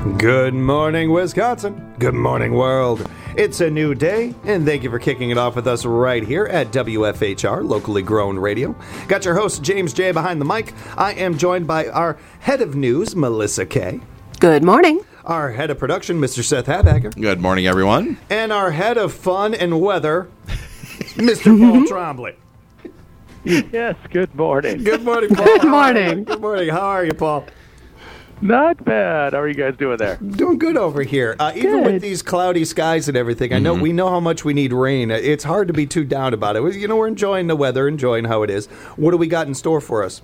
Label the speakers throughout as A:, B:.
A: Good morning, Wisconsin. Good morning, world. It's a new day, and thank you for kicking it off with us right here at WFHR, locally grown radio. Got your host, James J., behind the mic. I am joined by our head of news, Melissa K.
B: Good morning.
A: Our head of production, Mr. Seth Habacker.
C: Good morning, everyone.
A: And our head of fun and weather, Mr. Paul Trombley.
D: Yes, good morning.
A: Good morning, Paul.
B: Good morning.
A: Good morning. How are you, Paul?
D: Not bad. How are you guys doing there?
A: Doing good over here. Even with these cloudy skies and everything, I know we know how much we need rain. It's hard to be too down about it. You know, we're enjoying the weather, enjoying how it is. What do we got in store for us?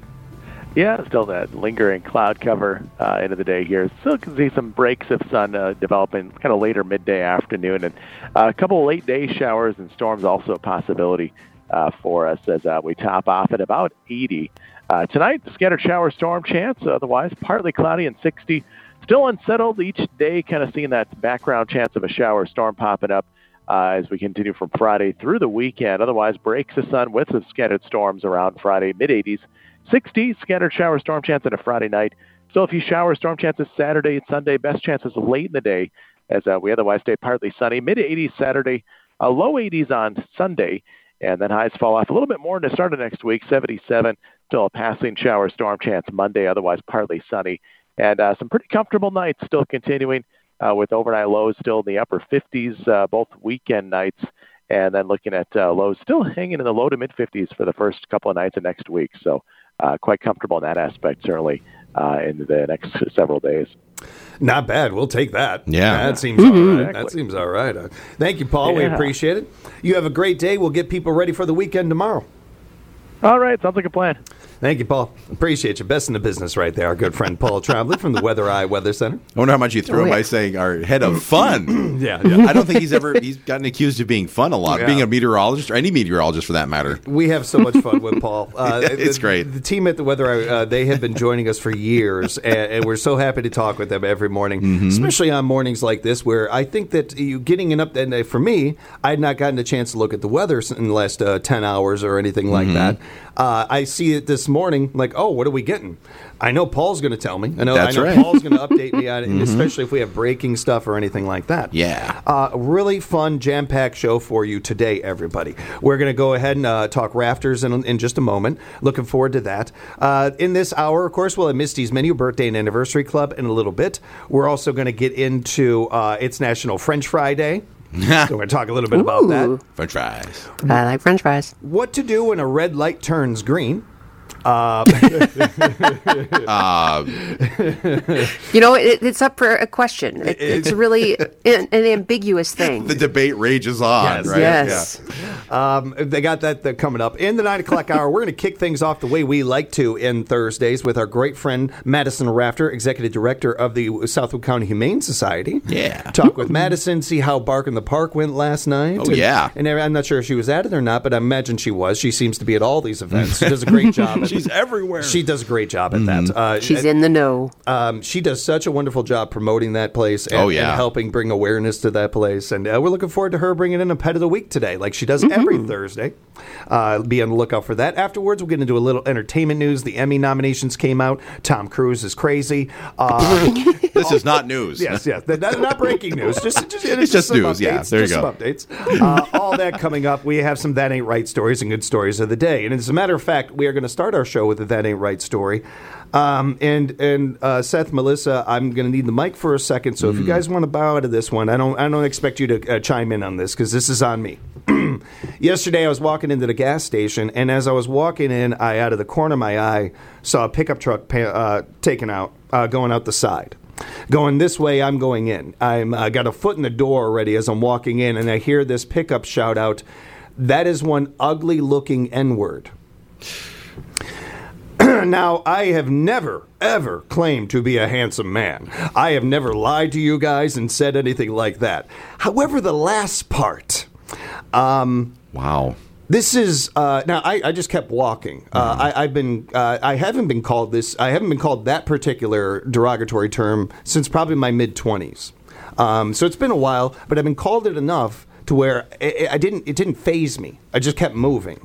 D: Yeah, still that lingering cloud cover end of the day here. Still can see some breaks of sun developing kind of later midday afternoon, and a couple of late day showers and storms also a possibility for us as we top off at about 80. Tonight, scattered shower storm chance, otherwise partly cloudy and 60. Still unsettled each day, kind of seeing that background chance of a shower storm popping up as we continue from Friday through the weekend. Otherwise, breaks of sun with some scattered storms around Friday, mid-80s. 60, scattered shower storm chance on a Friday night. Still a few shower storm chances Saturday and Sunday. Best chances late in the day as we otherwise stay partly sunny. Mid-80s Saturday, low 80s on Sunday. And then highs fall off a little bit more in the start of next week, 77. Still a passing shower storm chance Monday, otherwise partly sunny. And some pretty comfortable nights still continuing with overnight lows still in the upper 50s, both weekend nights. And then looking at lows still hanging in the low to mid-50s for the first couple of nights of next week. So quite comfortable in that aspect, certainly, in the next several days.
A: Not bad. We'll take that.
C: Yeah.
A: That seems all right.
D: Exactly.
A: That seems all right. Thank you, Paul. We appreciate it. You have a great day. We'll get people ready for the weekend tomorrow.
D: All right. Sounds like a plan.
A: Thank you, Paul. Appreciate you. Best in the business right there. Our good friend Paul Trombley from the Weather Eye Weather Center.
C: I wonder how much you threw him by saying our head of fun.
A: Yeah.
C: I don't think he's gotten accused of being fun a lot,
A: Yeah.
C: being a meteorologist or any meteorologist for that matter.
A: We have so much fun with Paul.
C: It's great.
A: The team at the Weather Eye, they have been joining us for years, and we're so happy to talk with them every morning, especially on mornings like this where I think that you getting an up, and for me, I had not gotten a chance to look at the weather in the last 10 hours or anything like that. I see it this morning, like, oh, what are we getting? I know Paul's going to tell me. I know
C: right.
A: Paul's going to update me on it, especially if we have breaking stuff or anything like that.
C: Yeah.
A: Really fun, jam-packed show for you today, everybody. We're going to go ahead and talk rafters in just a moment. Looking forward to that. In this hour, of course, we'll have Misty's Menu, Birthday and Anniversary Club in a little bit. We're also going to get into it's National French Fry Day. So we're going to talk a little bit about that.
C: French fries.
B: I like French fries.
A: What to do when a red light turns green.
B: You know, it's up for a question. It's really an ambiguous thing.
C: The debate rages on,
A: Yes.
C: right?
B: Yes.
A: They got that coming up. In the 9 o'clock hour, we're going to kick things off the way we like to in Thursdays with our great friend Madison Rafter, Executive Director of the Southwood County Humane Society.
C: Yeah.
A: Talk with Madison, see how Bark in the Park went last night.
C: Oh, yeah.
A: And I'm not sure if she was at it or not, but I imagine she was. She seems to be at all these events. She does a great job.
C: She's everywhere.
A: She does a great job at that.
B: She's in the know.
A: She does such a wonderful job promoting that place and, and helping bring awareness to that place. And we're looking forward to her bringing in a Pet of the Week today, like she does every Thursday. Be on the lookout for that. Afterwards, we'll get into a little entertainment news. The Emmy nominations came out. Tom Cruise is crazy.
C: This is not news.
A: Yes. Not breaking news.
C: It's just
A: some
C: news.
A: Updates,
C: Yeah, there you go.
A: Some updates. All that coming up. We have some That Ain't Right stories and good stories of the day. And as a matter of fact, we are going to start our show with a That Ain't Right story. And Seth, Melissa, I'm going to need the mic for a second. So if you guys want to bow out of this one, I don't expect you to chime in on this because this is on me. Yesterday, I was walking into the gas station, and as I was walking in, I, out of the corner of my eye, saw a pickup truck taken out, going out the side. Going this way, I'm going in. I got a foot in the door already as I'm walking in, and I hear this pickup shout out, "That is one ugly-looking N-word." Now, I have never, ever claimed to be a handsome man. I have never lied to you guys and said anything like that. However, the last part...
C: Wow.
A: This is now. I just kept walking. I haven't been called this. I haven't been called that particular derogatory term since probably my mid-20s. So it's been a while, but I've been called it enough to where it didn't faze me. I just kept moving.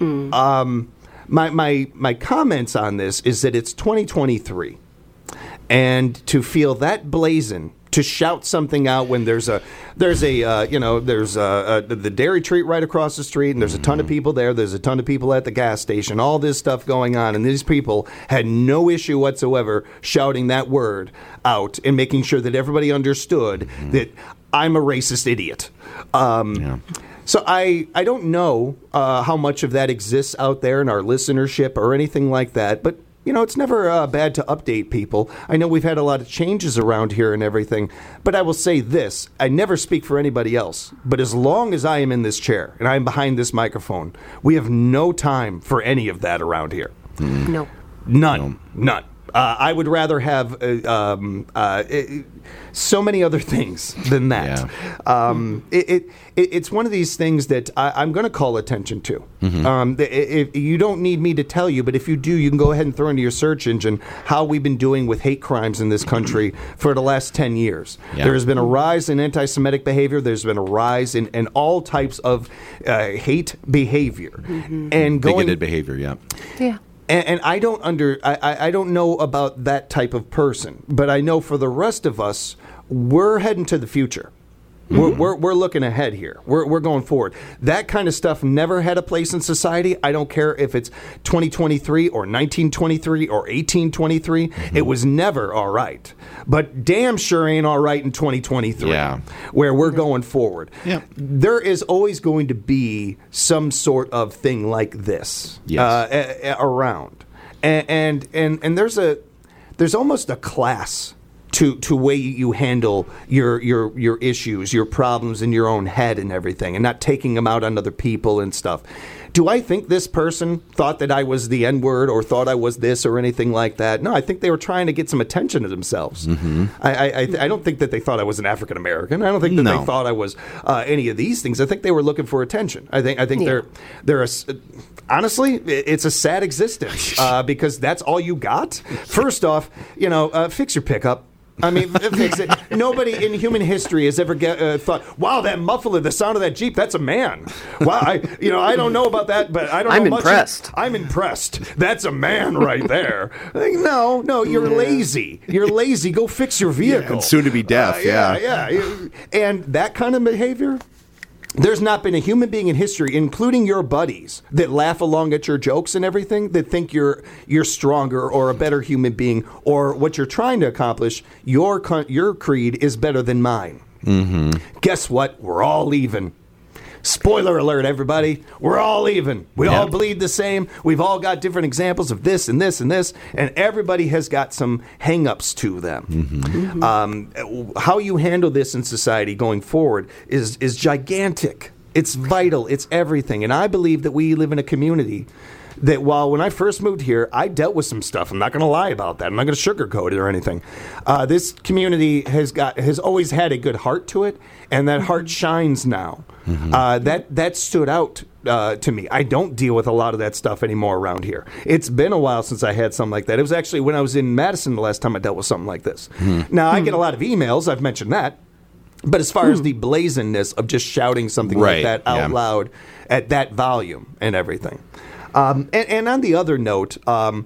A: My comments on this is that it's 2023. And to feel that blazing, to shout something out when there's the dairy treat right across the street, and there's a ton of people there. There's a ton of people at the gas station. All this stuff going on, and these people had no issue whatsoever shouting that word out and making sure that everybody understood that I'm a racist idiot. So I don't know how much of that exists out there in our listenership or anything like that, but it's never bad to update people. I know we've had a lot of changes around here and everything, but I will say this. I never speak for anybody else, but as long as I am in this chair and I'm behind this microphone, we have no time for any of that around here.
B: No.
A: None. I would rather have so many other things than that. It's one of these things that I'm going to call attention to. You don't need me to tell you, but if you do, you can go ahead and throw into your search engine how we've been doing with hate crimes in this country for the last 10 years. Yeah. There has been a rise in anti-Semitic behavior. There's been a rise in all types of hate behavior. And
C: bigoted behavior,
B: Yeah.
A: And I don't know about that type of person, but I know for the rest of us, we're heading to the future. We're looking ahead here. We're going forward. That kind of stuff never had a place in society. I don't care if it's 2023 or 1923 or 1823. It was never all right. But damn sure ain't all right in 2023, where we're going forward. There is always going to be some sort of thing like this around, and there's almost a class to way you handle your issues, your problems in your own head and everything, and not taking them out on other people and stuff. Do I think this person thought that I was the N-word or thought I was this or anything like that? No, I think they were trying to get some attention to themselves. I don't think that they thought I was an African American. I don't think that they thought I was any of these things. I think they were looking for attention. I think they're honestly, it's a sad existence because that's all you got. First off, fix your pickup. I mean, fix it. Nobody in human history has ever thought, "Wow, that muffler, the sound of that Jeep, that's a man." Wow, I don't know about that, but I don't know much. I'm impressed. That's a man right there. Like, no, you're lazy. You're lazy. Go fix your vehicle.
C: And soon to be deaf.
A: And that kind of behavior. There's not been a human being in history, including your buddies, that laugh along at your jokes and everything, that think you're stronger or a better human being, or what you're trying to accomplish, your creed is better than mine. Guess what? We're all even. Spoiler alert, everybody. We're all even. We all bleed the same. We've all got different examples of this and this and this, and everybody has got some hang-ups to them. How you handle this in society going forward is gigantic. It's vital. It's everything. And I believe that we live in a community that when I first moved here, I dealt with some stuff. I'm not going to lie about that. I'm not going to sugarcoat it or anything. This community has always had a good heart to it, and that heart shines now. That stood out to me. I don't deal with a lot of that stuff anymore around here. It's been a while since I had something like that. It was actually when I was in Madison the last time I dealt with something like this. Now, I get a lot of emails. I've mentioned that. But as far as the blazenness of just shouting something like that out loud at that volume and everything. And on the other note,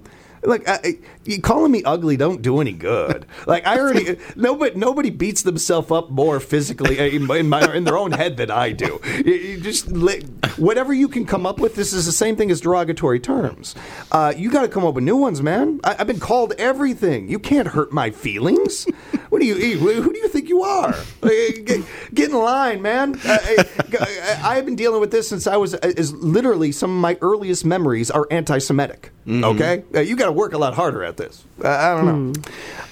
A: you calling me ugly don't do any good. Like I already, nobody beats themselves up more physically in their own head than I do. You just whatever you can come up with. This is the same thing as derogatory terms. You got to come up with new ones, man. I've been called everything. You can't hurt my feelings. Who do you think you are? Get in line, man. I've been dealing with this since I was literally some of my earliest memories are anti-Semitic. Okay, you got to work a lot harder at this. I don't know.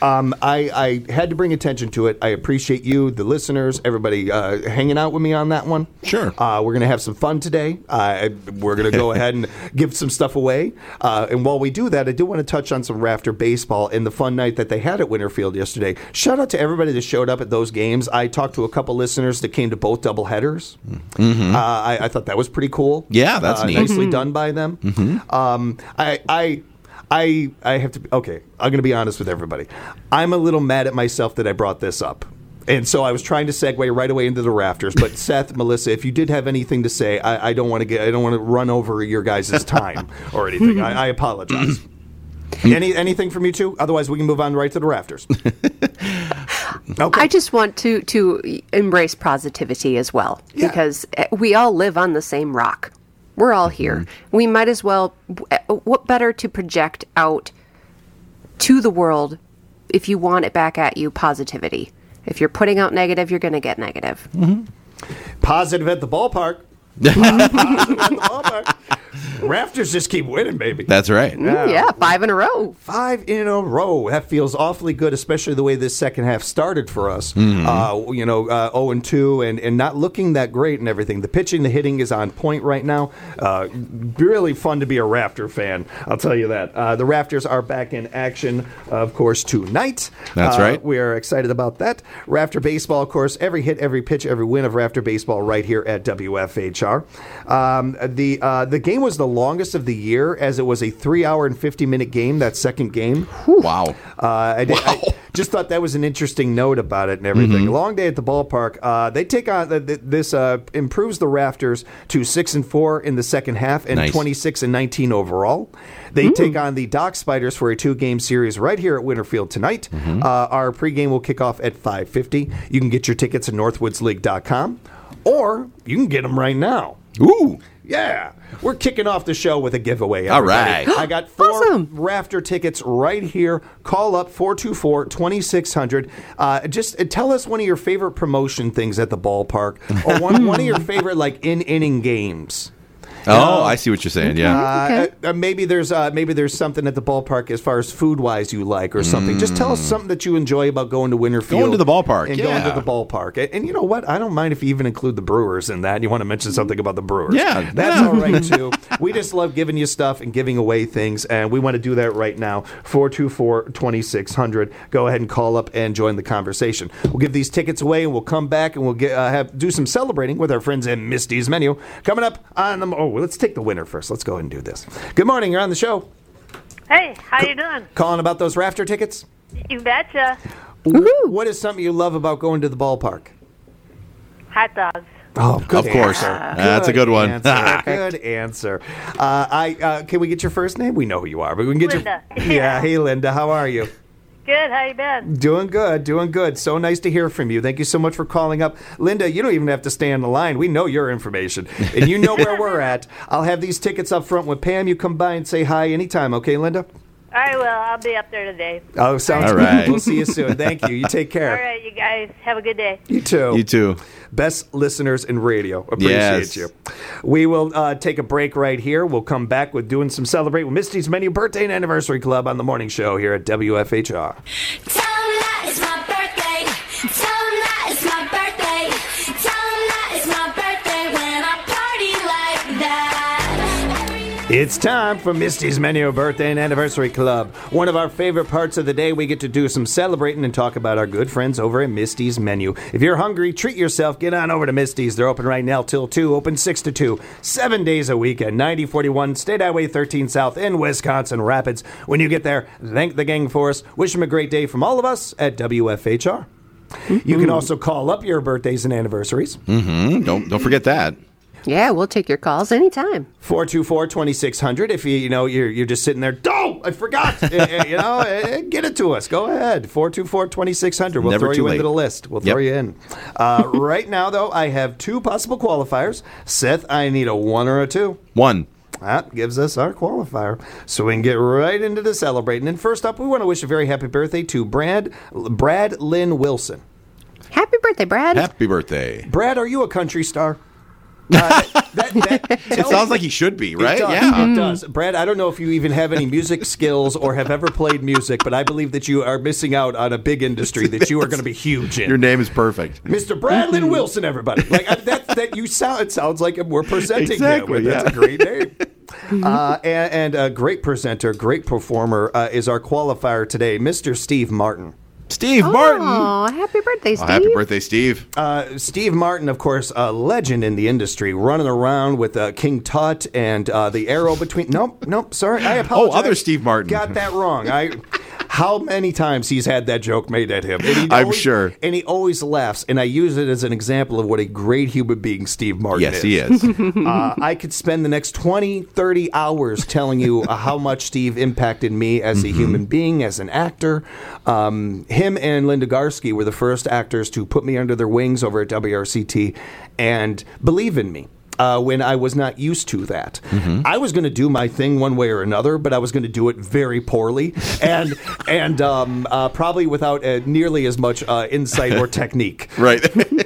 A: I had to bring attention to it. I appreciate you, the listeners, everybody hanging out with me on that one.
C: Sure.
A: We're going to have some fun today. We're going to go ahead and give some stuff away. And while we do that, I do want to touch on some Rafter baseball and the fun night that they had at Winterfield yesterday. Shout out to everybody that showed up at those games. I talked to a couple listeners that came to both doubleheaders. I thought that was pretty cool.
C: Yeah, that's neat.
A: Nicely done by them. I have to. Okay, I'm going to be honest with everybody. I'm a little mad at myself that I brought this up. And so I was trying to segue right away into the Rafters. But Seth, Melissa, if you did have anything to say, I don't want to run over your guys' time or anything. I apologize. Anything from you two? Otherwise, we can move on right to the rafters. Okay.
B: I just want to embrace positivity as well,
A: Yeah.
B: because we all live on the same rock. We're all here. We might as well. What better to project out to the world if you want it back at you? Positivity. If you're putting out negative, you're going to get negative.
A: Positive at the ballpark. Positive at the ballpark. Rafters just keep winning, baby.
C: That's right.
B: Yeah, 5 in a row.
A: 5 in a row. That feels awfully good, especially the way this second half started for us. 0-2 and not looking that great and everything. The pitching, the hitting is on point right now. Really fun to be a Raptor fan, I'll tell you that. The Raptors are back in action, of course, tonight.
C: That's right.
A: We are excited about that. Raptor Baseball, of course, every hit, every pitch, every win of Raptor Baseball right here at WFHR. The game was the longest of the year, as it was a 3-hour and 50-minute game, that second game.
C: Wow.
A: I just thought that was an interesting note about it and everything. Long day at the ballpark. They take on this improves the Raftors to 6-4 in the second half and
C: Nice.
A: 26-19 overall. They take on the Dock Spiders for a 2-game series right here at Winterfield tonight. Our pregame will kick off at 5:50. You can get your tickets at northwoodsleague.com, or you can get them right now.
C: Ooh.
A: Yeah, we're kicking off the show with a giveaway.
C: All
A: Everybody.
C: right.
A: I got 4
B: Awesome.
A: Rafter tickets right here. Call up 424-2600. Just tell us one of your favorite promotion things at the ballpark, or one of your favorite in-inning games.
C: Oh, I see what you're saying. Yeah.
A: Maybe there's something at the ballpark as far as food wise you like or something. Just tell us something that you enjoy about going to Winterfield.
C: Going to the ballpark,
A: And
C: yeah.
A: going to the ballpark. And you know what? I don't mind if you even include the Brewers in that. You want to mention something about the Brewers.
C: Yeah.
A: That's all right too. We just love giving you stuff and giving away things, and we want to do that right now. 424-2600. Go ahead and call up and join the conversation. We'll give these tickets away, and we'll come back and we'll do some celebrating with our friends at Misty's Menu. Coming up on the... Oh, let's take the winner first. Let's go ahead and do this. Good morning. You're on the show.
E: Hey, how you doing?
A: Calling about those Rafter tickets?
E: You betcha.
A: What is something you love about going to the ballpark?
E: Hot dogs.
A: Oh, good
C: Of course.
A: answer.
C: That's a good one.
A: Answer. Good answer. Can we get your first name? We know who you are, but we can get
E: Linda.
A: your... Yeah. Hey, Linda. How are you?
E: Good, how you been?
A: Doing good, doing good. So nice to hear from you. Thank you so much for calling up. Linda, you don't even have to stay on the line. We know your information, and you know where we're at. I'll have these tickets up front with Pam. You come by and say hi anytime, okay, Linda?
E: I will. I'll be up there today.
A: Oh, sounds
C: All
A: good.
C: right.
A: We'll see you soon. Thank you. You take care.
E: All right, you guys. Have a good day.
A: You too.
C: You too.
A: Best listeners in radio. Appreciate
C: Yes.
A: you. We will take a break right here. We'll come back with doing some Celebrate with Misty's Menu Birthday and Anniversary Club on the morning show here at WFHR.
F: Tell 'em that it's my birthday. Tell 'em that it's my birthday. Tell 'em that it's my birthday when I party like that.
A: It's time for Misty's Menu Birthday and Anniversary Club. One of our favorite parts of the day, we get to do some celebrating and talk about our good friends over at Misty's Menu. If you're hungry, treat yourself. Get on over to Misty's. They're open right now till 2, open 6 to 2, 7 days a week at 9041 State Highway 13 South in Wisconsin Rapids. When you get there, thank the gang for us. Wish them a great day from all of us at WFHR. You can also call up your birthdays and anniversaries.
C: Don't forget that.
B: Yeah, we'll take your calls anytime.
A: 424-2600. If you're just sitting there, oh, I forgot. Get it to us. Go ahead. 424-2600. We'll
C: Never
A: throw
C: too
A: you
C: late.
A: into the list. We'll
C: Yep.
A: throw you in. Right now, though, I have 2 possible qualifiers. Seth, I need a 1 or a 2.
C: 1.
A: That gives us our qualifier. So we can get right into the celebrating. And first up, we want to wish a very happy birthday to Brad Lynn Wilson.
B: Happy birthday, Brad.
C: Happy birthday.
A: Brad, are you a country star?
C: It sounds like he should be, right?
A: It does.
C: Yeah.
A: It does. Brad, I don't know if you even have any music skills or have ever played music, but I believe that you are missing out on a big industry that you are going to be huge in.
C: Your name is perfect.
A: Mr. Bradley Wilson, everybody. It sounds like we're presenting
C: Exactly,
A: him. That's
C: yeah.
A: a great name. And a great presenter, great performer is our qualifier today, Mr. Steve Martin.
C: Steve Martin.
B: Oh, happy birthday, Steve.
C: Happy birthday, Steve.
A: Steve Martin, of course, a legend in the industry, running around with King Tut and the arrow between. Nope, sorry, I apologize.
C: other Steve Martin.
A: Got that wrong. how many times he's had that joke made at him. And
C: I'm sure.
A: And he always laughs. And I use it as an example of what a great human being Steve Martin
C: Yes,
A: is.
C: he is.
A: I could spend the next 20, 30 hours telling you how much Steve impacted me as a human being, as an actor. Him and Linda Garsky were the first actors to put me under their wings over at WRCT and believe in me. When I was not used to that. I was going to do my thing one way or another, but I was going to do it very poorly and probably without nearly as much insight or technique.
C: Right.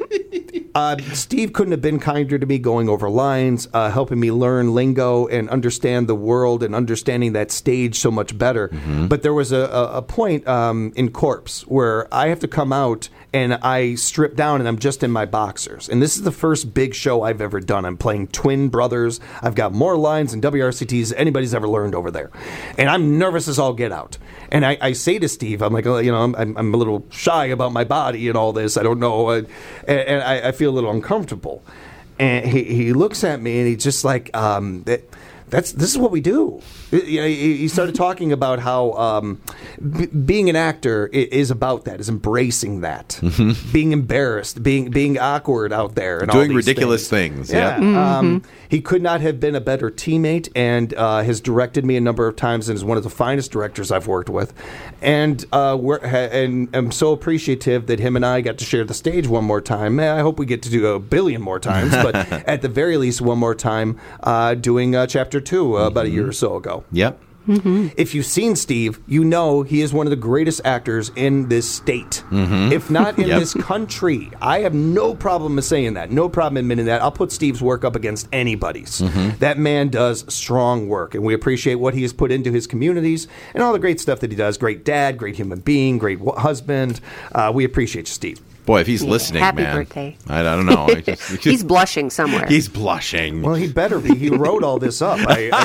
A: Steve couldn't have been kinder to me, going over lines, helping me learn lingo and understand the world and understanding that stage so much better. But there was a point in Corpse where I have to come out and I strip down and I'm just in my boxers. And this is the first big show I've ever done. I'm playing twin brothers. I've got more lines in WRCTs than anybody's ever learned over there. And I'm nervous as all get out. And I say to Steve, I'm like, I'm a little shy about my body and all this. I don't know. And I feel a little uncomfortable. And he looks at me and he's just like, this is what we do. He started talking about how being an actor is about that, is embracing that, being embarrassed, being awkward out there, and
C: doing
A: all these
C: ridiculous things.
A: Yeah. He could not have been a better teammate, and has directed me a number of times, and is one of the finest directors I've worked with. And I'm so appreciative that him and I got to share the stage one more time. I hope we get to do a billion more times, but at the very least, one more time doing Chapter 2 about a year or so ago.
C: Yep.
A: If you've seen Steve, you know he is one of the greatest actors in this state, if not in this country. I have no problem in saying that, no problem admitting that. I'll put Steve's work up against anybody's. That man does strong work, and we appreciate what he has put into his communities and all the great stuff that he does. Great dad, great human being, great husband. We appreciate you, Steve.
C: Boy, if he's listening,
B: Happy
C: man.
B: birthday.
C: I don't know.
B: He's blushing somewhere.
C: He's blushing.
A: Well, he better be. He wrote all this up.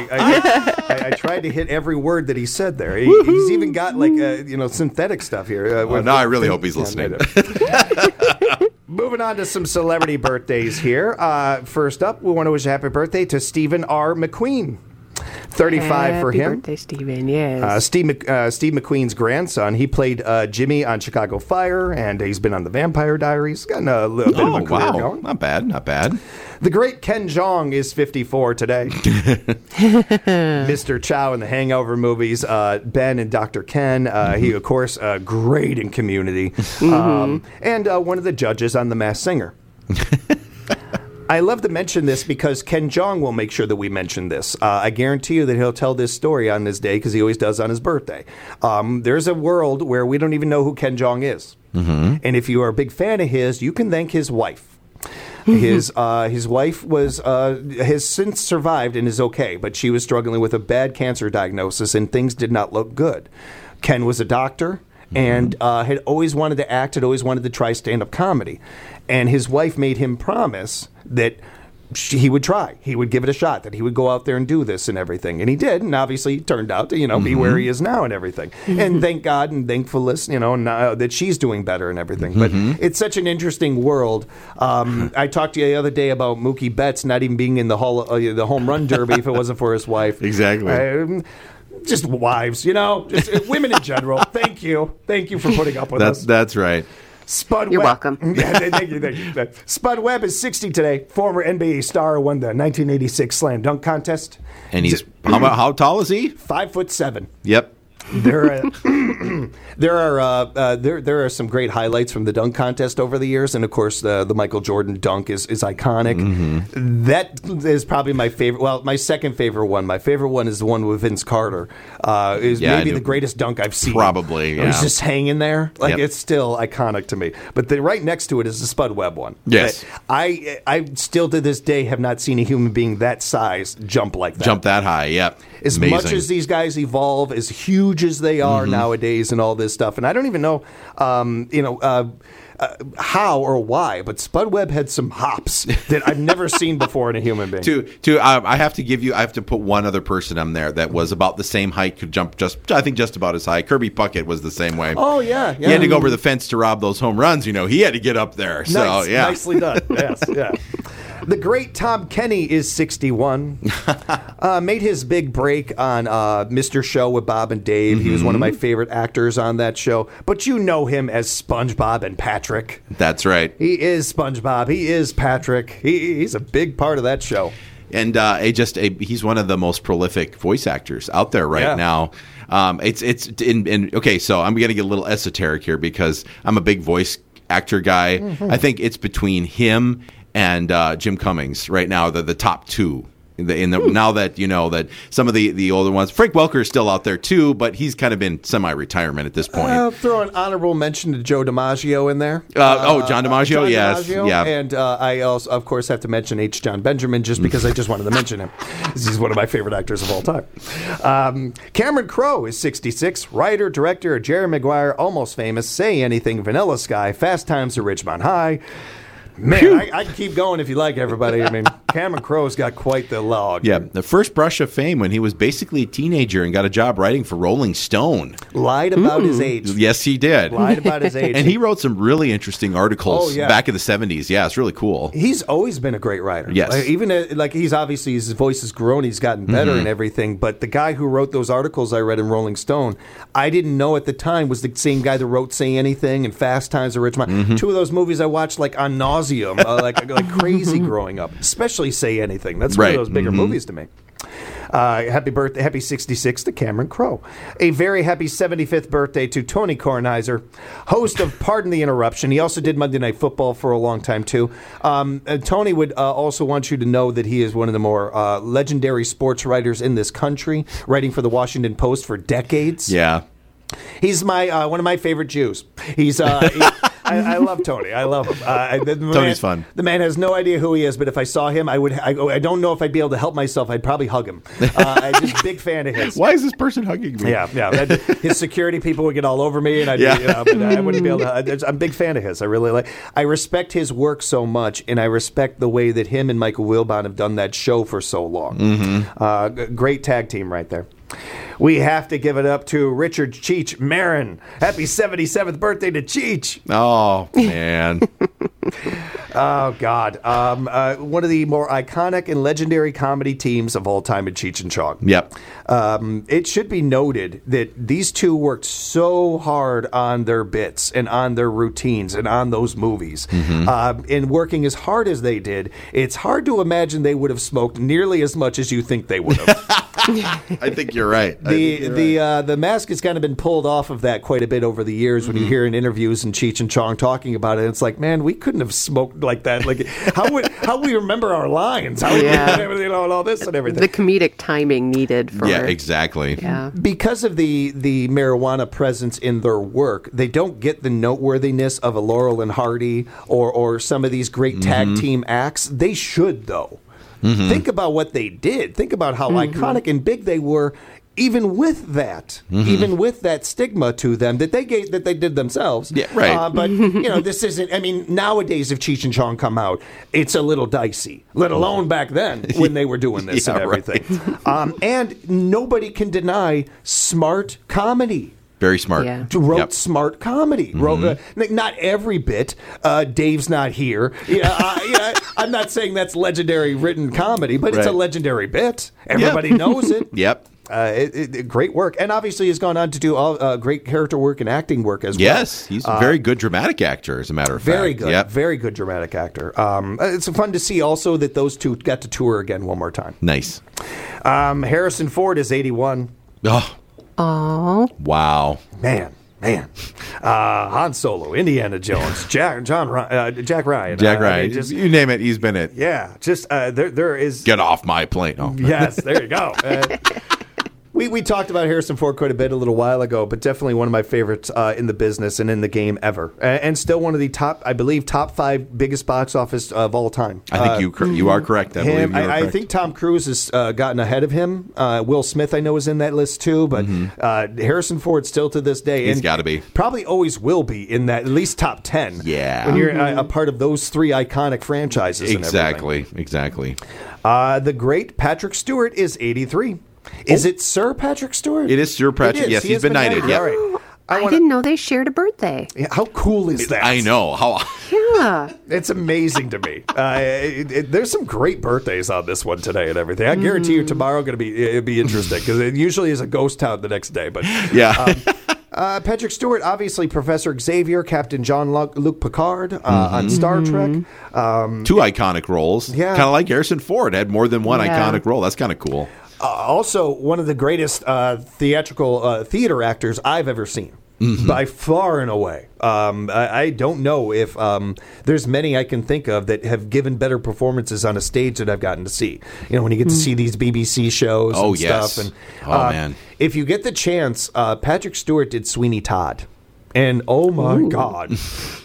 A: I tried to hit every word that he said there. He's even got synthetic stuff here.
C: Now I really hope he's listening.
A: Moving on to some celebrity birthdays here. First up, we want to wish a happy birthday to Stephen R. McQueen. 35 for him.
B: Happy birthday, Stephen, yes.
A: Steve McQueen's grandson. He played Jimmy on Chicago Fire, and he's been on The Vampire Diaries. Gotten a little bit of a career going.
C: Not bad, not bad.
A: The great Ken Jeong is 54 today. Mr. Chow in the Hangover movies. Ben and Dr. Ken. He, of course, great in Community. And one of the judges on The Masked Singer. I love to mention this because Ken Jeong will make sure that we mention this. I guarantee you that he'll tell this story on this day because he always does on his birthday. There's a world where we don't even know who Ken Jeong is. And if you are a big fan of his, you can thank his wife. His wife has since survived and is okay, but she was struggling with a bad cancer diagnosis and things did not look good. Ken was a doctor and had always wanted to act, had always wanted to try stand-up comedy. And his wife made him promise that he would try. He would give it a shot, that he would go out there and do this and everything. And he did, and obviously it turned out to, be where he is now and everything. And thank God and thankfulness, that she's doing better and everything. But it's such an interesting world. I talked to you the other day about Mookie Betts not even being in the home run derby if it wasn't for his wife.
C: Exactly.
A: Just wives, just women in general. Thank you for putting up with us.
C: That's right.
A: Spud
B: You're
A: Webb.
B: welcome.
A: Yeah, thank you. Spud Webb is 60 today. Former NBA star, won the 1986 Slam Dunk Contest.
C: And he's how tall is he?
A: 5'7".
C: Yep.
A: There are some great highlights from the dunk contest over the years, and of course the Michael Jordan dunk is iconic. That is probably my favorite. Well, my second favorite one. My favorite one is the one with Vince Carter. Is maybe the greatest dunk I've seen.
C: Probably.
A: It was just hanging there.
C: Yep.
A: It's still iconic to me. But right next to it is the Spud Webb one.
C: Yes.
A: I still to this day have not seen a human being that size jump like that.
C: Jump that high. Yep.
A: As
C: Amazing.
A: much as these guys evolve, as huge as they are nowadays and all this stuff. And I don't even know, how or why, but Spud Webb had some hops that I've never seen before in a human being.
C: I have to put one other person on there that was about the same height, could jump just about as high. Kirby Puckett was the same way.
A: Oh, yeah.
C: He had to go over the fence to rob those home runs. He had to get up there. So,
A: Nice,
C: yeah.
A: Nicely done. Yes, yeah. The great Tom Kenny is 61. Made his big break on Mr. Show with Bob and Dave. He was one of my favorite actors on that show. But you know him as SpongeBob and Patrick.
C: That's right.
A: He is SpongeBob. He is Patrick. He's a big part of that show.
C: And he's one of the most prolific voice actors out there right now. Okay, so I'm going to get a little esoteric here because I'm a big voice actor guy. I think it's between him and Jim Cummings right now. They're the top two. Now that you know that some of the older ones, Frank Welker is still out there too, but he's kind of been semi-retirement at this point.
A: I'll throw an honorable mention to Joe DiMaggio in there.
C: John DiMaggio,
A: John
C: yes,
A: DiMaggio.
C: yeah.
A: And I also, of course, have to mention H. John Benjamin just because I just wanted to mention him. He's one of my favorite actors of all time. Cameron Crowe is 66. Writer, director, Jerry Maguire, Almost Famous, Say Anything, Vanilla Sky, Fast Times at Ridgemont High. Man, I can keep going if you like, everybody. I mean, Cameron Crowe's got quite the log.
C: Yeah, the first brush of fame when he was basically a teenager and got a job writing for Rolling Stone.
A: Lied about his age.
C: Yes, he did.
A: Lied about his age.
C: And he wrote some really interesting articles back in the 70s. Yeah, it's really cool.
A: He's always been a great writer.
C: Yes.
A: He's obviously, his voice has grown, he's gotten better and everything, but the guy who wrote those articles I read in Rolling Stone, I didn't know at the time was the same guy that wrote Say Anything and Fast Times at Ridgemont. Two of those movies I watched like on nauseum, like crazy growing up, especially Say Anything. That's one of those bigger movies to me. Happy birthday, happy 66 to Cameron Crowe. A very happy 75th birthday to Tony Kornheiser, host of Pardon the Interruption. He also did Monday Night Football for a long time, too. Tony would also want you to know that he is one of the more legendary sports writers in this country, writing for the Washington Post for decades.
C: Yeah.
A: He's my one of my favorite Jews. He's I love Tony. I love him.
C: Tony's fun.
A: The man has no idea who he is, but if I saw him, I don't know if I'd be able to help myself. I'd probably hug him. I'm just a big fan of his.
C: Why is this person hugging me?
A: Yeah. His security people would get all over me, and but I wouldn't be able to. I'm a big fan of his. I respect his work so much, and I respect the way that him and Michael Wilbon have done that show for so long. Great tag team right there. We have to give it up to Richard Cheech Marin. Happy 77th birthday to Cheech.
C: Oh, man.
A: Oh, God. One of the more iconic and legendary comedy teams of all time at Cheech and Chong.
C: Yep.
A: It should be noted that these two worked so hard on their bits and on their routines and on those movies. And working as hard as they did, it's hard to imagine they would have smoked nearly as much as you think they would have.
C: I think you're right.
A: The mask has kind of been pulled off of that quite a bit over the years when you hear in interviews and Cheech and Chong talking about it. It's like, man, we couldn't have smoked like that. Like, how we remember our lines? How and all this and everything.
B: The comedic timing needed for
C: exactly.
B: Yeah.
A: Because of the marijuana presence in their work, they don't get the noteworthiness of a Laurel and Hardy or some of these great tag team acts. They should, though. Think about what they did. Think about how iconic and big they were, even with that, stigma to them that they did themselves. Yeah,
C: right.
A: But this isn't. I mean, nowadays, if Cheech and Chong come out, it's a little dicey. Let alone back then when they were doing this and everything. Right. And nobody can deny smart comedy.
C: Very smart.
B: Yeah.
A: Wrote smart comedy. Wrote not every bit. Dave's not here. I'm not saying that's legendary written comedy, but it's a legendary bit. Everybody knows it.
C: Yep.
A: Great work, and obviously he's gone on to do all great character work and acting work as well.
C: Yes, he's a very good dramatic actor, as a matter of fact.
A: Very good, very good dramatic actor. It's fun to see also that those two got to tour again one more time.
C: Nice.
A: Harrison Ford is 81.
B: Oh,
C: wow,
A: man. Han Solo, Indiana Jones, Jack Ryan.
C: Jack Ryan. You name it, he's been it.
A: Yeah, just there is.
C: Get off my plane. Oh.
A: Yes, there you go. We talked about Harrison Ford quite a bit a little while ago, but definitely one of my favorites in the business and in the game ever, and still one of the top 5 biggest box office of all time.
C: I think you are correct.
A: I think Tom Cruise has gotten ahead of him. Will Smith, I know, is in that list too, but Harrison Ford still to this day,
C: he's got to be,
A: probably always will be in that at least top 10.
C: Yeah,
A: when you're a part of those 3 iconic franchises.
C: Exactly.
A: The great Patrick Stewart is 83. Is it Sir Patrick Stewart?
C: It is Sir Patrick. Yes, he's been knighted.
A: All right.
B: I didn't know they shared a birthday.
A: Yeah, how cool is that?
C: I know how.
B: Yeah.
A: It's amazing to me. There's some great birthdays on this one today and everything. I guarantee you tomorrow it'll be interesting because it usually is a ghost town the next day. But
C: Yeah.
A: Patrick Stewart, obviously Professor Xavier, Captain Jean-Luc Picard on Star Trek.
C: Two iconic roles.
A: Yeah.
C: Kind of like Harrison Ford had more than one
B: Yeah.
C: iconic role. That's kind of cool.
A: Also, one of the greatest theatrical theater actors I've ever seen. By far and away. I don't know if there's many I can think of that have given better performances on a stage that I've gotten to see. You know, when you get to see these BBC shows and
C: yes.
A: stuff. And,
C: Man.
A: If you get the chance, Patrick Stewart did Sweeney Todd. And oh my God,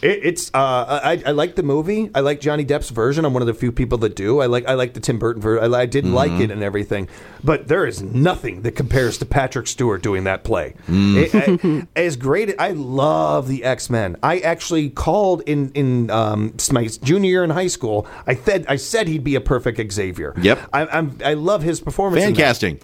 A: I like the movie. I like Johnny Depp's version. I'm one of the few people that do. I like the Tim Burton version. I didn't like it and everything, but there is nothing that compares to Patrick Stewart doing that play. As great, I love the X-Men. I actually called in my junior year in high school. I said he'd be a perfect Xavier.
C: Yep.
A: I love his performance.
C: Fan
A: in that.
C: casting.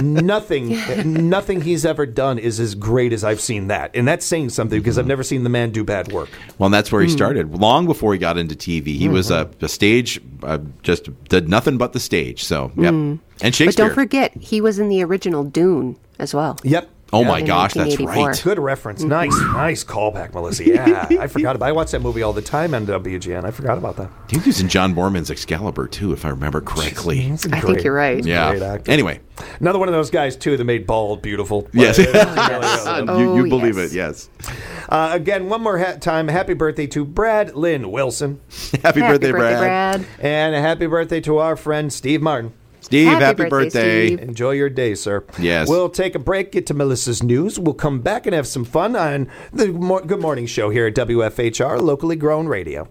A: Nothing he's ever done is as great as I've seen that. And that's saying something because I've never seen the man do bad work.
C: Well, and that's where he started. Long before he got into TV, he was a stage, just did nothing but the stage. So, yep. And Shakespeare.
B: But don't forget, he was in the original Dune as well.
A: Yep.
C: Oh
A: Yeah.
C: my
B: In
C: gosh, that's
B: 1984.
C: right.
A: Good reference. Nice callback, Melissa. Yeah, I forgot about. I watch that movie all the time on WGN. I forgot about that.
C: I think he was in John Borman's Excalibur too, if I remember correctly.
A: He's a
B: I think you're right.
A: great
C: Yeah.
A: actor.
C: Anyway,
A: Another one of those guys too that made Bald beautiful.
C: yes,
B: Oh,
C: you believe
B: yes.
C: it. Yes.
A: Again, one more time. Happy birthday to Brad Lynn Wilson,
C: Happy birthday, Brad.
A: and a happy birthday to our friend Steve Martin.
C: Steve,
B: Happy
C: happy
B: birthday,
C: birthday.
B: Steve.
A: Enjoy your day, sir.
C: Yes.
A: We'll take a break, get to Melissa's news. We'll come back and have some fun on the Good Morning Show here at WFHR, locally grown radio.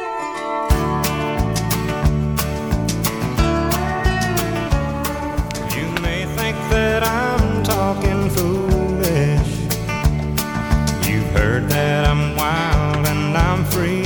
G: You may think that I'm talking foolish. You've heard that I'm wild and I'm free.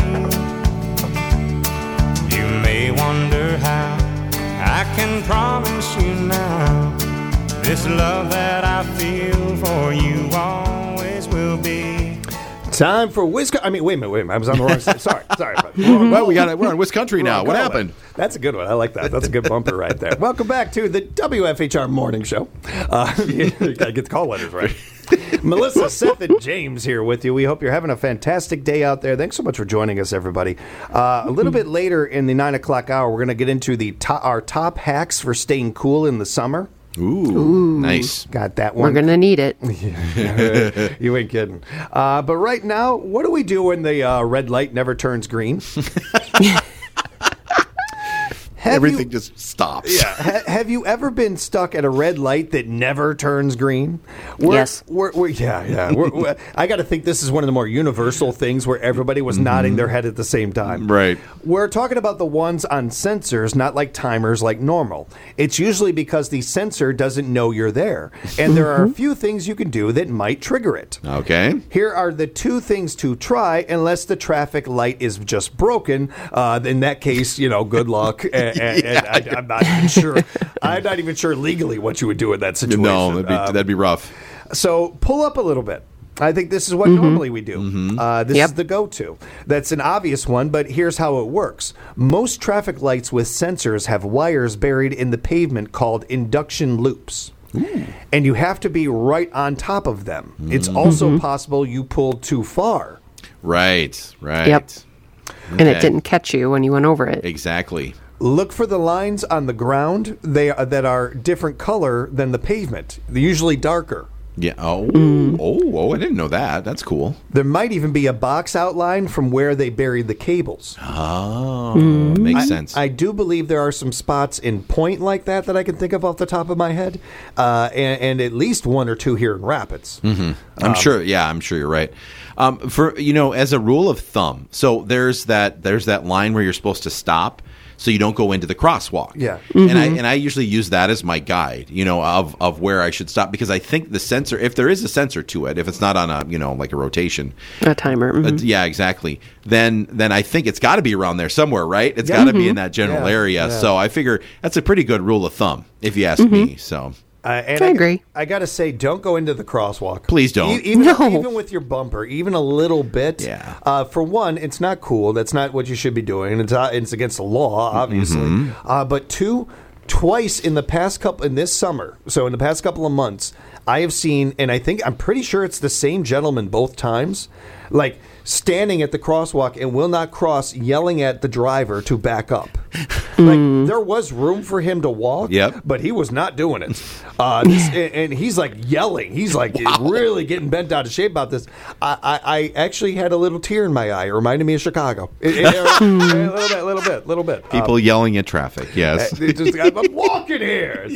G: You may wonder how I can promise you now this love that I feel for you always will be.
A: Time for Wisconsin. I mean, wait a minute. I was on the wrong side. Sorry.
C: Well, we're on Wisconsin now. What
A: Wrong
C: happened?
A: callback. That's a good one. I like that. That's a good bumper right there. Welcome back to the WFHR Morning Show. You gotta get the call letters right. Melissa, Seth, and James here with you. We hope you're having a fantastic day out there. Thanks so much for joining us, everybody. A little bit later in the 9 o'clock hour, we're going to get into our top hacks for staying cool in the summer.
C: Ooh, nice.
A: Got that
B: We're
A: one.
B: going to need it.
A: You ain't kidding. But right now, what do we do when the red light never turns green?
C: Everything just stops.
A: Have you ever been stuck at a red light that never turns green?
B: Yes.
A: I got to think this is one of the more universal things where everybody was nodding their head at the same time.
C: Right.
A: We're talking about the ones on sensors, not like timers like normal. It's usually because the sensor doesn't know you're there. And there are a few things you can do that might trigger it.
C: Okay.
A: Here are the two things to try, unless the traffic light is just broken. In that case, good luck. I'm not even sure. I'm not even sure legally what you would do in that situation.
C: No, that'd be rough.
A: So pull up a little bit. I think this is what normally we do. This is the go-to. That's an obvious one, but here's how it works. Most traffic lights with sensors have wires buried in the pavement called induction loops. And you have to be right on top of them. It's also possible you pulled too far.
C: Right.
B: Yep. And it didn't catch you when you went over it.
C: Exactly.
A: Look for the lines on the ground that are different color than the pavement. They're usually darker.
C: Yeah. Oh, I didn't know that. That's cool.
A: There might even be a box outline from where they buried the cables.
C: Oh, makes sense.
A: I do believe there are some spots in Point like that I can think of off the top of my head, and at least one or two here in Rapids.
C: I'm sure. Yeah, I'm sure you're right. As a rule of thumb, so there's that line where you're supposed to stop, so you don't go into the crosswalk.
A: Yeah.
C: And I usually use that as my guide, of where I should stop, because I think the sensor, if there is a sensor to it, if it's not on a, like a rotation.
B: A timer.
C: Yeah, exactly. Then I think it's got to be around there somewhere, right? It's got to be in that general area.
A: Yeah.
C: So I figure that's a pretty good rule of thumb, if you ask me. So
A: And
B: I agree.
A: I got to say, don't go into the crosswalk.
C: Please don't.
A: Even with your bumper, even a little bit.
C: Yeah.
A: For one, it's not cool. That's not what you should be doing. It's against the law, obviously.
C: Mm-hmm.
A: But twice in this summer, so in the past couple of months, I have seen, and I'm pretty sure it's the same gentleman both times, like standing at the crosswalk and will not cross, yelling at the driver to back up. Like, there was room for him to walk, but he was not doing it. And he's like yelling. He's like really getting bent out of shape about this. I actually had a little tear in my eye. It reminded me of Chicago. A little bit.
C: People yelling at traffic, yes.
A: I'm walking here.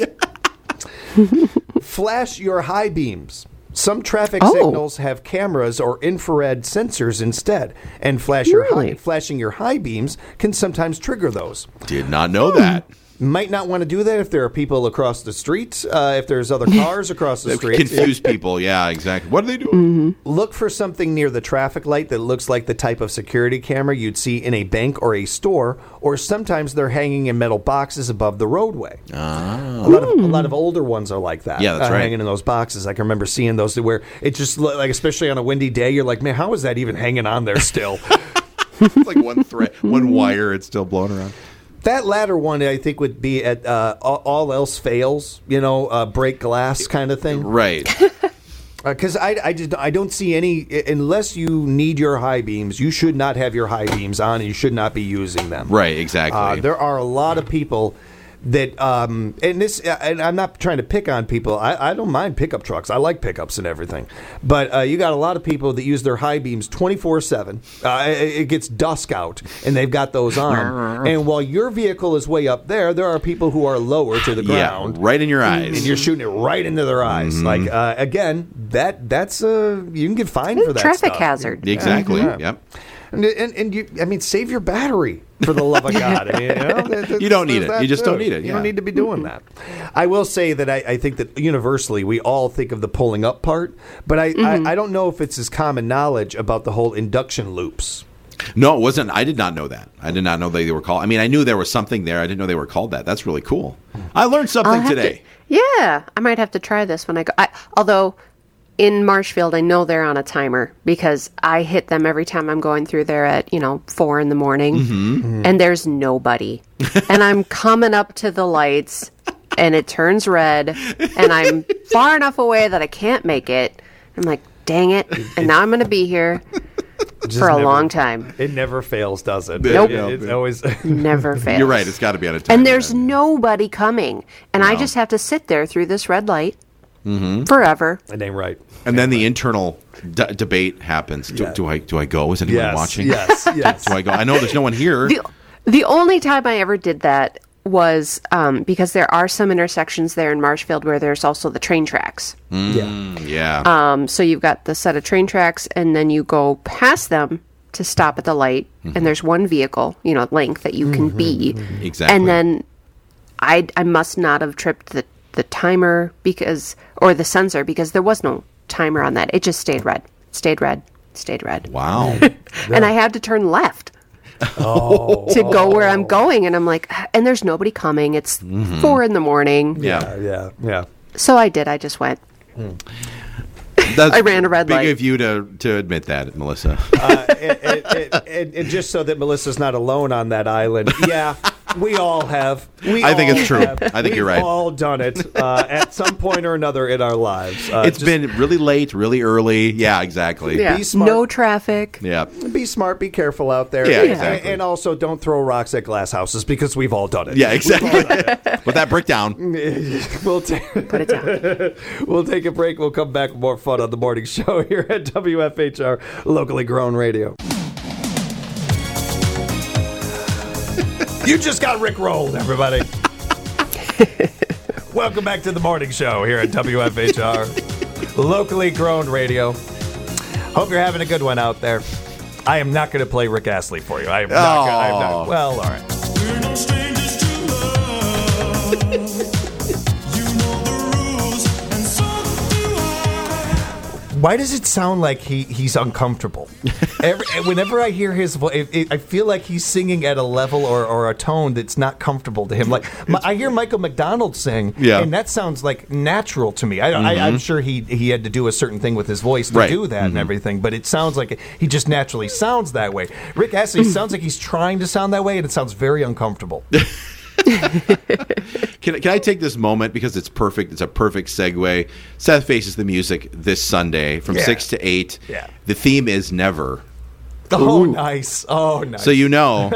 A: Flash your high beams. Some traffic signals have cameras or infrared sensors instead, and flashing your high beams can sometimes trigger those.
C: Did not know that.
A: Might not want to do that if there are people across the street, if there's other cars across the street.
C: Confuse people, yeah, exactly. What are they doing?
A: Look for something near the traffic light that looks like the type of security camera you'd see in a bank or a store, or sometimes they're hanging in metal boxes above the roadway. A lot of older ones are like that.
C: Yeah, that's right.
A: Hanging in those boxes. I can remember seeing those where it just, like, especially on a windy day, you're like, man, how is that even hanging on there still?
C: It's like one thread, one wire, it's still blowing around.
A: That latter one, I think, would be at all else fails, break glass kind of thing.
C: Right.
A: Because I don't see any, unless you need your high beams, you should not have your high beams on and you should not be using them.
C: Right, exactly.
A: There are a lot of people that, and I'm not trying to pick on people. I don't mind pickup trucks. I like pickups and everything. But you got a lot of people that use their high beams 24/7. It gets dusk out, and they've got those on. And while your vehicle is way up there, there are people who are lower to the ground.
C: Yeah, right in your eyes.
A: And you're shooting it right into their eyes. Like, again, that's you can get fined for that
B: traffic
A: stuff.
B: hazard.
C: Exactly, yep.
A: And you, save your battery, for the love of God.
C: You don't need it. You just don't need it.
A: You don't need to be doing that. I will say that I think that universally we all think of the pulling up part, but I don't know if it's as common knowledge about the whole induction loops.
C: No, it wasn't. I did not know that. I did not know they were called. I mean, I knew there was something there. I didn't know they were called that. That's really cool. I learned something today.
B: Yeah, I might have to try this when I go. Although in Marshfield, I know they're on a timer because I hit them every time I'm going through there at 4 a.m, and there's nobody, and I'm coming up to the lights, and it turns red, and I'm far enough away that I can't make it. I'm like, dang it, and now I'm going to be here. For a long time.
A: It never fails, does it?
B: Nope.
A: It's always
B: never fails.
C: You're right. It's got to be at a time.
B: And there's nobody coming. And I just have to sit there through this red light forever.
A: It ain't right.
C: And then the internal debate happens. Do I go? Is anyone watching?
A: Yes.
C: Do I go? I know there's no one here.
B: The only time I ever did that was because there are some intersections there in Marshfield where there's also the train tracks.
C: Yeah.
B: So you've got the set of train tracks, and then you go past them to stop at the light, and there's one vehicle, length that you can be.
C: Exactly.
B: And then I must not have tripped the timer or the sensor because there was no timer on that. It just stayed red.
C: Wow.
B: And I had to turn left. To go where I'm going, and I'm like, and there's nobody coming. It's 4 a.m.
A: Yeah.
B: So I did. I just went.
C: That's
B: I ran a red light.
C: Big of you to admit that, Melissa.
A: And just so that Melissa's not alone on that island. Yeah, we all have.
C: I think it's true. I think you're right.
A: We've all done it at some point or another in our lives.
C: It's been really late, really early. Yeah, exactly.
B: Yeah.
A: Be smart.
B: No traffic.
C: Yeah.
A: Be smart. Be careful out there.
C: Yeah, exactly.
A: And also, don't throw rocks at glass houses because we've all done it.
C: Yeah, exactly. Put that brick down.
A: Put
B: it down.
A: We'll take a break. We'll come back with more fun on the morning show here at WFHR, locally grown radio. You just got rickrolled, everybody. Welcome back to the morning show here at WFHR, locally grown radio. Hope you're having a good one out there. I am not going to play Rick Astley for you. I am not. Well, all right.
H: We're no strangers to love. You know the rules, and so do I.
A: Why does it sound like he's uncomfortable? Whenever I hear his voice, I feel like he's singing at a level or a tone that's not comfortable to him. Like I hear Michael McDonald sing, and that sounds like natural to me. I'm sure he had to do a certain thing with his voice to do that and everything, but it sounds like he just naturally sounds that way. Rick Astley sounds like he's trying to sound that way, and it sounds very uncomfortable.
C: Can I take this moment because it's perfect? It's a perfect segue. Seth Faces the Music this Sunday from 6 to 8.
A: Yeah.
C: The theme is Never.
A: Oh, nice. Oh, nice.
C: So you know.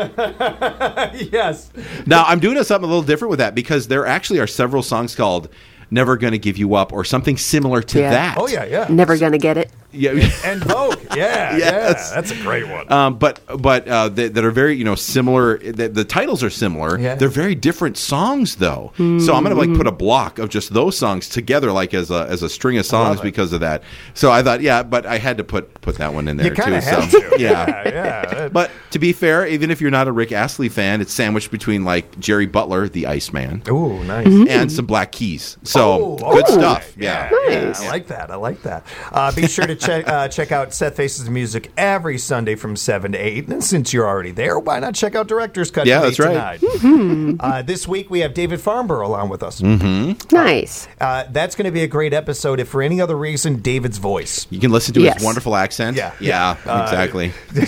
A: Yes.
C: Now, I'm doing something a little different with that because there actually are several songs called Never Gonna Give You Up or something similar to that.
A: Oh, yeah.
B: Never gonna get it.
C: Yeah.
A: And Vogue. Yeah,
C: Yes.
A: yeah. That's a great one.
C: But that are very similar. The titles are similar.
A: Yeah.
C: They're very different songs though. So I'm gonna put a block of just those songs together, like as a string of songs because of that. So I thought, but I had to put that one in there
A: You kind
C: too.
A: of have to.
C: Yeah. But to be fair, even if you're not a Rick Astley fan, it's sandwiched between like Jerry Butler, the Iceman,
A: Ooh, nice.
C: and some Black Keys. So good stuff. Yeah.
B: Nice.
A: I like that. Be sure to check out Seth Faces the Music every Sunday from 7 to 8. And since you're already there, why not check out Director's Cut
C: Yeah,
A: from 8
C: that's right.
A: to 9? This week we have David Farnborough along with us.
B: Nice.
A: That's going to be a great episode if for any other reason, David's voice.
C: You can listen to
B: Yes.
C: his wonderful accent.
A: Yeah.
C: Exactly.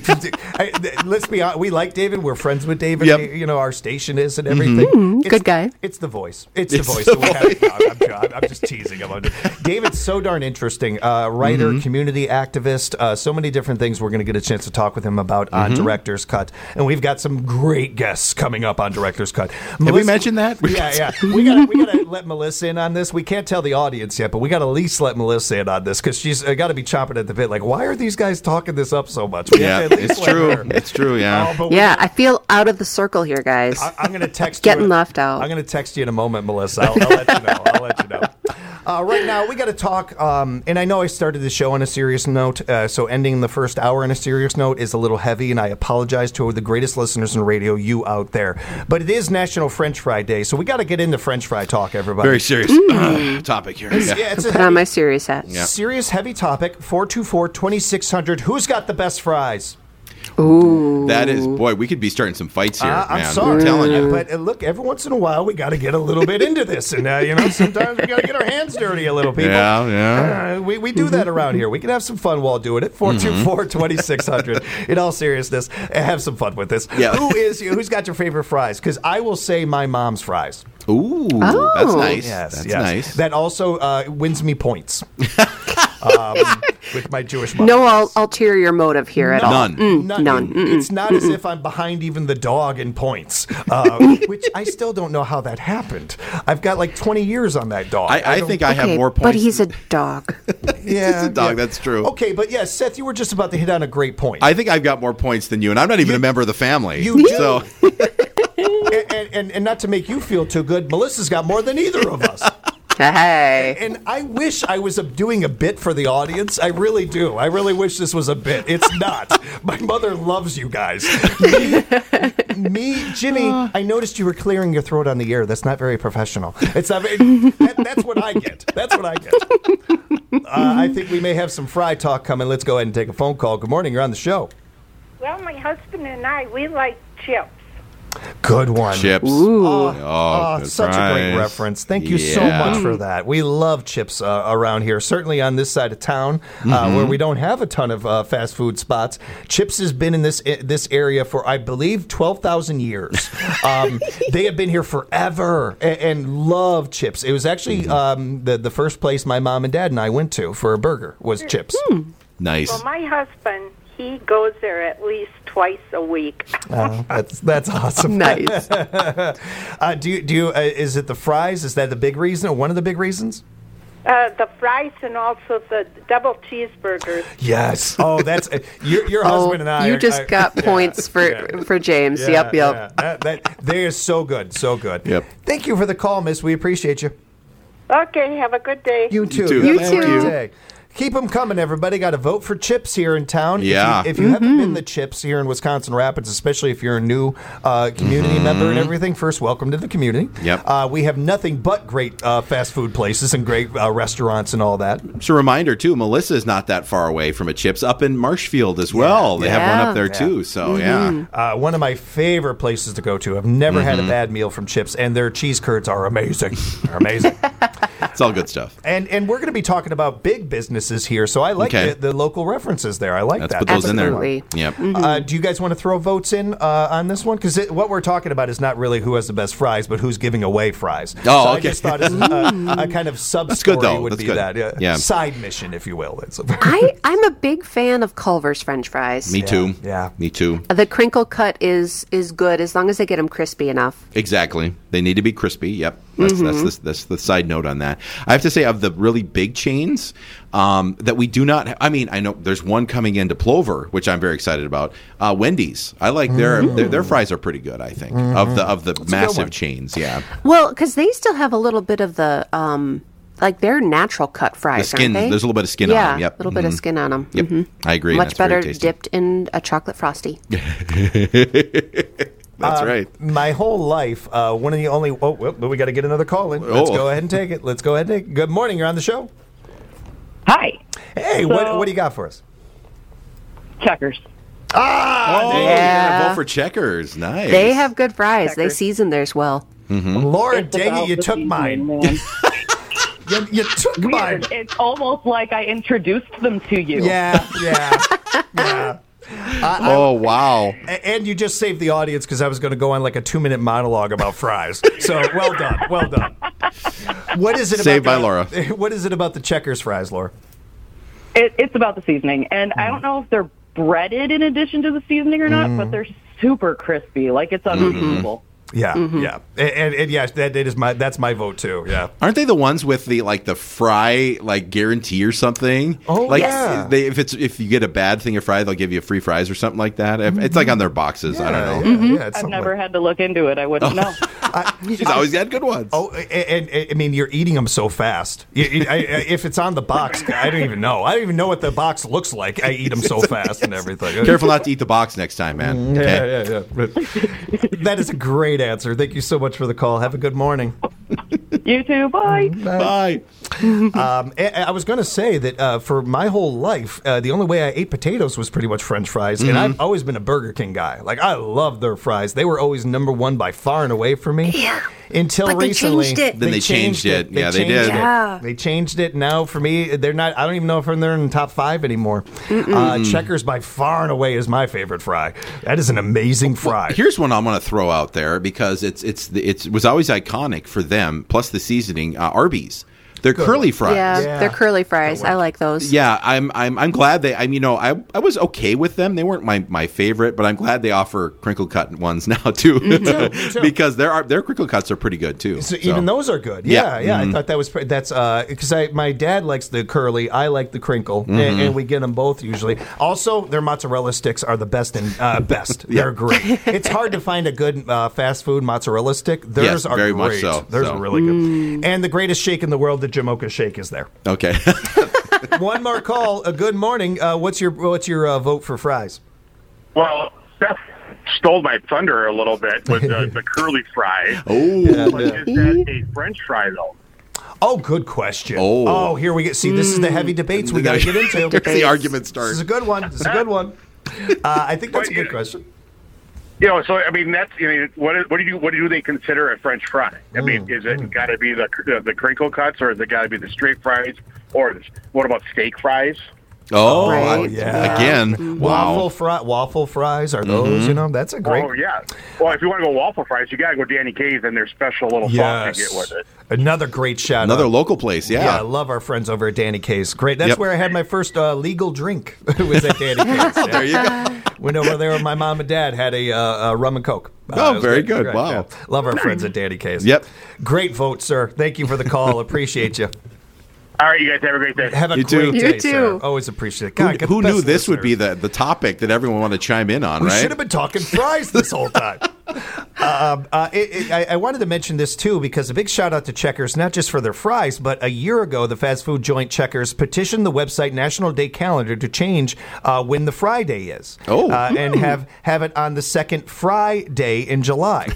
A: Let's be honest, we like David. We're friends with David.
C: Yep.
A: Our station is and everything.
B: Good guy.
A: It's the voice. It's the voice. that we have. I'm just teasing him. David's so darn interesting. Writer, community activist, so many different things we're going to get a chance to talk with him about on Director's Cut. And we've got some great guests coming up on Director's Cut.
C: Have we mentioned that?
A: Yeah. We got to let Melissa in on this. We can't tell the audience yet, but we got to at least let Melissa in on this because she's got to be chomping at the bit. Like, why are these guys talking this up so much? We have to at least
C: it's
A: let
C: true.
A: her.
C: It's true, yeah.
A: But
B: Yeah, I feel out of the circle here, guys.
A: I'm going to text
B: Getting
A: you.
B: left out.
A: I'm going to text you in a moment, Melissa. I'll let you know. Right now, we got to talk, and I know I started the show on a serious note, so ending the first hour on a serious note is a little heavy, and I apologize to the greatest listeners in radio, you out there. But it is National French Fry Day, so we got to get into French fry talk, everybody.
C: Very serious topic here.
A: It's a
B: Put on my serious hat.
A: serious, heavy topic. 424-2600. Who's got the best fries?
B: Ooh.
C: That is, boy, we could be starting some fights here, man.
A: I'm sorry.
C: I'm telling you.
A: But look, every once in a while, we got to get a little bit into this. And, sometimes we got to get our hands dirty a little, people.
C: Yeah.
A: We do that around here. We can have some fun while doing it. 424-2600. In all seriousness, have some fun with this.
C: Yeah.
A: Who's got your favorite fries? Because I will say my mom's fries.
C: Ooh,
B: Oh.
C: that's nice.
A: Yes,
C: Nice.
A: That also wins me points. With my Jewish mom.
B: No ulterior motive here at all.
C: None.
B: None.
A: It's not as if I'm behind even the dog in points, which I still don't know how that happened. I've got like 20 years on that dog.
C: I think I have
B: Okay,
C: more points.
B: but he's a dog.
A: yeah,
C: He's a dog, that's true.
A: Okay, but yeah, Seth, you were just about to hit on a great point.
C: I think I've got more points than you, and I'm not even a member of the family.
A: You do.
C: So,
A: and not to make you feel too good, Melissa's got more than either of us.
B: Hey.
A: And I wish I was doing a bit for the audience. I really do. I really wish this was a bit. It's not. My mother loves you guys. Me, Jimmy, I noticed you were clearing your throat on the air. That's not very professional. It's not very, that's what I get. That's what I get. I think we may have some fry talk coming. Let's go ahead and take a phone call. Good morning. You're on the show.
E: Well, my husband and I, we like chips.
A: Good one.
C: chips.
A: Oh,
C: good
A: such a great
C: fries.
A: reference. Thank you so
C: Yeah.
A: much for that. We love chips around here, certainly on this side of town where we don't have a ton of fast food spots. Chips has been in this area for, I believe, 12,000 years. They have been here forever and love chips. It was actually the first place my mom and dad and I went to for a burger was Chips.
C: Nice.
E: Well, my husband, he goes there at least twice a week.
A: That's awesome.
B: Nice.
A: Do you is it the fries? Is that the big reason or one of the big reasons?
E: The fries and also the double cheeseburgers.
A: Yes. Oh, that's your husband and I.
B: You just got points for James.
A: Yeah,
B: Yep.
A: yeah. They are so good, so good.
C: Yep.
A: Thank you for the call, Miss. We appreciate you.
E: Okay, have a good day.
A: You too.
C: too.
A: Have a
B: You
A: great
B: too.
A: day. Keep them coming, everybody. Got to vote for Chips here in town.
C: Yeah.
A: If you haven't been to Chips here in Wisconsin Rapids, especially if you're a new community member and everything, first, welcome to the community.
C: Yep.
A: We have nothing but great fast food places and great restaurants and all that.
C: It's a reminder, too, Melissa is not that far away from a Chips up in Marshfield as well. They have one up there, too. So,
A: One of my favorite places to go to. I've never had a bad meal from Chips, and their cheese curds are amazing. They're amazing.
C: It's all good stuff.
A: And we're going to be talking about big businesses here, so I like the local references there. I like
C: Let's
A: that.
C: put those
B: Absolutely.
C: in there. Yep.
A: Do you guys want to throw votes in on this one? Because what we're talking about is not really who has the best fries, but who's giving away fries.
C: Oh,
A: so I
C: okay.
A: just thought a kind of sub
C: That's good,
A: story
C: though.
A: would
C: That's
A: be
C: good.
A: that.
C: Yeah.
A: Side mission, if you will.
B: I'm a big fan of Culver's French fries.
C: Me too.
A: Yeah.
C: Me too.
B: The crinkle cut is good as long as they get them crispy enough.
C: Exactly. They need to be crispy. Yep. That's the side note on that. I have to say, of the really big chains that we do not. I mean, I know there's one coming into Plover, which I'm very excited about. Wendy's. I like their fries are pretty good. I think of the massive chains. Yeah.
B: Well, because they still have a little bit of the like their natural cut fries.
C: The skin.
B: Aren't they?
C: There's a little bit of skin
B: yeah,
C: on them. Yep.
B: a little bit of skin on them.
C: Yep. I agree.
B: Much
C: That's very
B: better
C: tasty.
B: dipped in a chocolate frosty.
C: That's right.
A: My whole life, one of the only. Oh, well, we got to get another call in. Let's go ahead and take it. Good morning. You're on the show.
I: Hi.
A: Hey, what do you got for us?
I: Checkers.
C: Vote for Checkers. Nice.
B: They have good fries. They
I: Checkers.
B: season theirs well.
A: Lord,
I: It's
A: dang
I: about
A: it, you
I: the
A: took
I: seasoning,
A: mine.
I: man.
A: You took mine.
I: Weird. It's almost like I introduced them to you.
A: Yeah.
C: Oh, wow.
A: And you just saved the audience because I was going to go on like a 2-minute monologue about fries. So well done. What is it
C: Saved by
A: about
C: Laura.
A: What is it about the Checkers fries, Laura?
I: It's about the seasoning. And I don't know if they're breaded in addition to the seasoning or not, but they're super crispy. Like, it's unbelievable.
A: Yeah, yeah, and yes, that's my vote too. Yeah,
C: Aren't they the ones with the fry guarantee or something?
A: Oh, yeah.
C: If you get a bad thing of fry, they'll give you free fries or something like that. It's like on their boxes. I don't know.
A: Yeah,
I: I've never had to look into it. I wouldn't know.
C: She's always got good ones.
A: Oh, and I mean, you're eating them so fast. If it's on the box, I don't even know. I don't even know what the box looks like. I eat them so fast and everything.
C: Careful not to eat the box next time, man. Okay?
A: Yeah. But that is a great answer. Thank you so much for the call. Have a good morning.
I: You too. Bye.
C: Bye.
A: I was going to say that for my whole life, the only way I ate potatoes was pretty much French fries, and I've always been a Burger King guy. Like, I love their fries. They were always number one by far and away for me.
B: Yeah.
A: Until
B: But they
A: recently,
B: changed it.
C: Then they changed it. Yeah, they
A: changed
C: did.
A: it.
B: Yeah.
A: They changed it. Now for me, they're not. I don't even know if they're in the top 5 anymore. Checkers by far and away is my favorite fry. That is an amazing fry.
C: Here's one I'm going to throw out there because it was always iconic for them. Plus the seasoning, Arby's. They're curly fries.
B: Yeah, they're curly fries. I like those.
C: Yeah, I'm glad they. I was okay with them. They weren't my favorite, but I'm glad they offer crinkle cut ones now too,
A: Me too.
C: because their crinkle cuts are pretty good too.
A: So even those are good.
C: Yeah.
A: Yeah. I thought that's because my dad likes the curly, I like the crinkle, and we get them both usually. Also, their mozzarella sticks are the best best. They're great. It's hard to find a good fast food mozzarella stick. Theirs
C: Yes,
A: are
C: very
A: great.
C: much so.
A: Theirs are really good. And the greatest shake in the world, the Jamocha shake, is there.
C: Okay.
A: One more call. Good morning. What's your vote for fries?
J: Well, Seth stole my thunder a little bit with the curly fry.
C: Oh,
J: But is that a French fry, though?
A: Oh, good question.
C: Oh.
A: Here we get. See, this is the heavy debates we got to get into.
C: Here's the argument
A: This
C: starts.
A: is a good one. I think that's a good question.
J: So I mean, what do they consider a French fry? I mean, is it got to be the crinkle cuts, or is it got to be the straight fries, or what about steak fries?
C: Oh,
B: Right.
A: Yeah.
C: Again, wow.
A: Waffle fries are those? That's a great.
J: Oh yeah. Well, if you want to go waffle fries, you got to go Danny K's and their special little sauce you get with it.
A: Another great shout.
C: Another
A: out.
C: local place.
A: Yeah, I
C: Yeah.
A: love our friends over at Danny K's. Great. That's
C: Yep.
A: where I had my first legal drink. Was at Danny K's. Yeah.
C: There you go.
A: Went over there with my mom and dad. Had a rum and coke.
C: Oh,
A: it was
C: very good.
A: Great,
C: Wow.
A: yeah. Love our friends at Danny K's.
C: Yep.
A: Great vote, sir. Thank you for the call. Appreciate you.
J: All right, you guys have a great day.
A: Have a
C: You
A: great
C: too.
A: day,
B: You
A: sir.
B: too.
A: Always appreciate it. God,
C: Who knew this would be the topic that everyone wanted to chime in on,
A: We
C: right?
A: should have been talking fries this whole time. I wanted to mention this, too, because a big shout-out to Checkers, not just for their fries, but a year ago, the fast food joint Checkers petitioned the website National Day Calendar to change when the Fry Day is.
C: Oh.
A: And have it on the second Friday in July.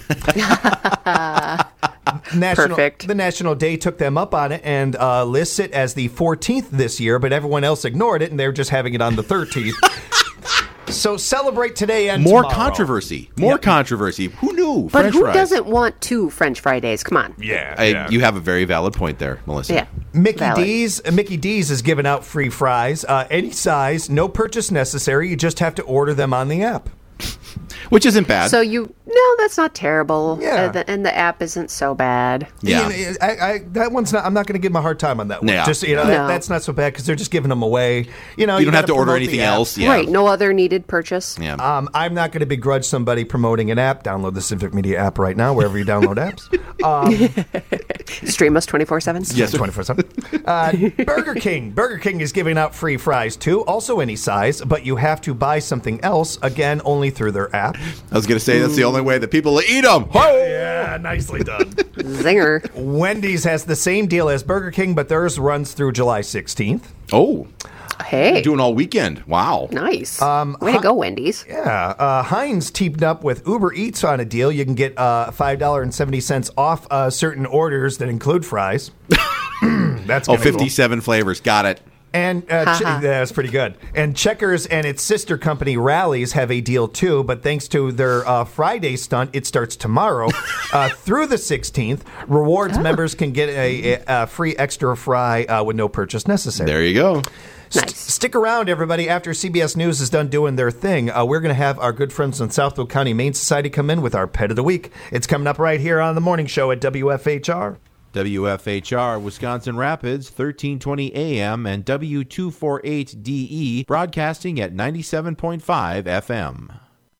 B: Perfect.
A: The National Day took them up on it and lists it as the 14th this year, but everyone else ignored it, and they're just having it on the 13th. So celebrate today and
C: More
A: tomorrow.
C: controversy. More controversy. Who knew?
B: But
C: French
B: who
C: fries.
B: doesn't want 2 French fry days? Come on.
C: You have a very valid point there, Melissa.
B: Yeah.
A: Mickey D's is giving out free fries, any size, no purchase necessary. You just have to order them on the app.
C: Which isn't bad.
B: So no, that's not terrible.
A: Yeah.
B: And the app isn't so bad.
C: Yeah.
A: That one's not. I'm not going to give them a hard time on that one.
C: Yeah.
A: Just
B: No.
A: that's not so bad because they're just giving them away. You know,
C: you don't have
A: gotta
C: to order
A: promote
C: anything
A: the app.
C: else. Yeah.
B: Right. No other needed purchase.
C: Yeah.
A: I'm not going to begrudge somebody promoting an app. Download the Civic Media app right now, wherever you download apps.
B: Stream us 24/7.
C: Yes.
A: 24/7. Burger King. Burger King is giving out free fries too, also any size, but you have to buy something else. Again, only through their app.
C: I was going to say that's the only way that people will eat them.
A: Yeah, nicely done.
B: Zinger.
A: Wendy's has the same deal as Burger King, but theirs runs through July 16th.
C: Oh,
B: Hey.
C: doing all weekend. Wow.
B: Nice. Way to go, Wendy's.
A: Yeah, Heinz teamed up with Uber Eats on a deal. You can get $5.70 off certain orders that include fries. That's
C: Oh,
A: kinda cool.
C: 57 flavors. Got it.
A: And that's pretty good. And Checkers and its sister company Rallies have a deal too, but thanks to their Friday stunt, it starts tomorrow through the 16th. Rewards members can get a free extra fry with no purchase necessary.
C: There you go.
B: Nice.
A: Stick around, everybody. After CBS News is done doing their thing, we're going to have our good friends in Southfield County Humane Society come in with our Pet of the Week. It's coming up right here on the morning show at WFHR.
K: WFHR, Wisconsin Rapids, 1320 AM and W248DE, broadcasting at 97.5 FM.